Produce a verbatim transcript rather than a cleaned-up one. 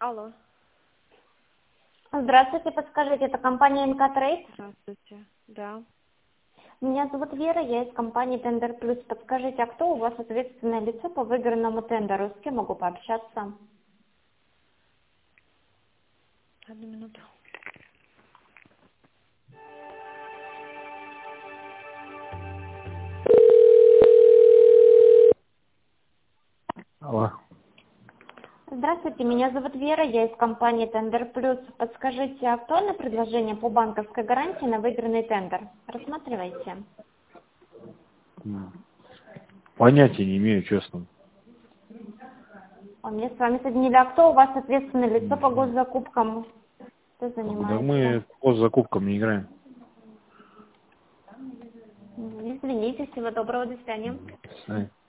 Алло. Здравствуйте, подскажите, это компания эн ка Trade? Здравствуйте. Да. Меня зовут Вера, я из компании Tender Plus. Подскажите, а кто у вас ответственное лицо по выигранному тендеру? С кем могу пообщаться? Одну минуту. Алло. Здравствуйте, меня зовут Вера, я из компании Tender Plus. Подскажите, актуально предложение по банковской гарантии на выигранный тендер? Рассматривайте. М. Понятия не имею, честно. А мне с вами соединили. А кто у вас ответственное лицо по Мгм. госзакупкам? Кто Да занимается? мы по закупкам не играем. Извините, всего доброго, до свидания. Мгм. До свидания.